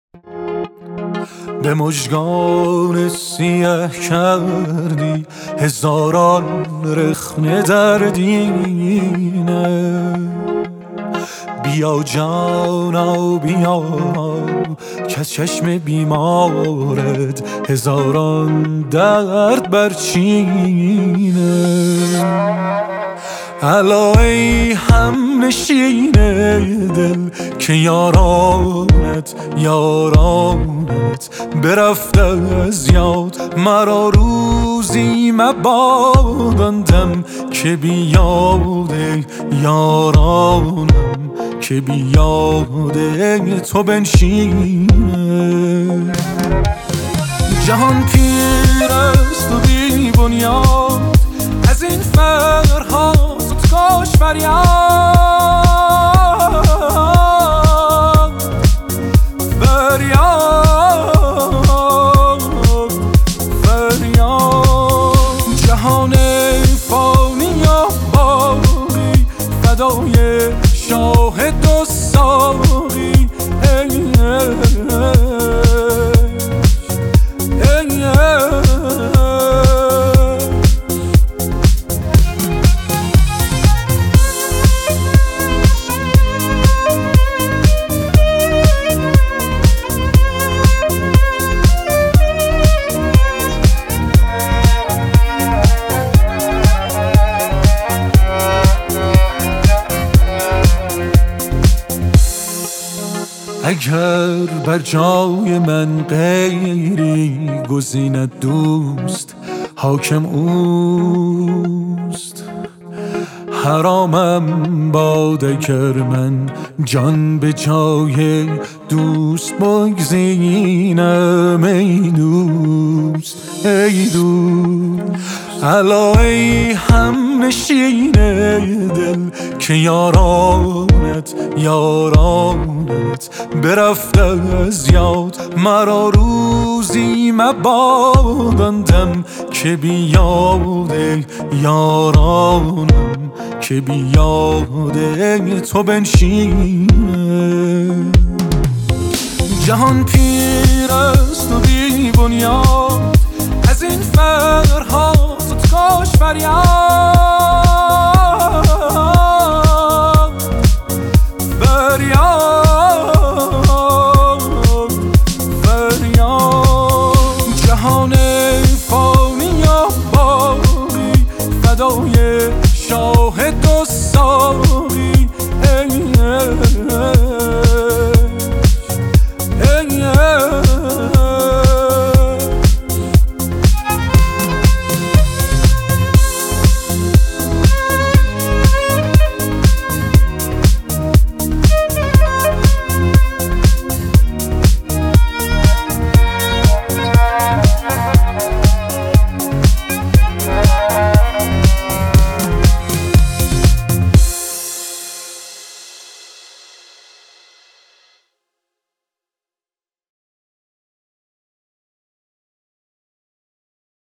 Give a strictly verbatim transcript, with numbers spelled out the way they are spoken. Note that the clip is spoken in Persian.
به مژگان سیه کردی هزاران رخنه در دینه. بیا جانا بیا که چشم بیمارت هزاران درد برچینه. الا ای هم نشینه دل که یارانت یارانت برفته از یاد. مرا روزی مبادندم که بیاده یارانم که بیاده تو بنشینه. جهان پیر است و بی بنیاد از این فرها کاش فریاد فریاد فریاد. جهان فانی و باقی فدای شاهد و ساقی. ای ای اگر بر جای من غیری گزیند دوست حاکم اوست. حرامم باد اگر من جان به جای دوست بگزینم. ای دوست ای دوست الا ای هم نشینه دل که یارانت یارانت برفته از یاد. مرا روزی مبادندم که بیاده یارانم که بیاده تو بنشینه. جهان پیر است و بی بنیاد از این فرها تو کاش فریاد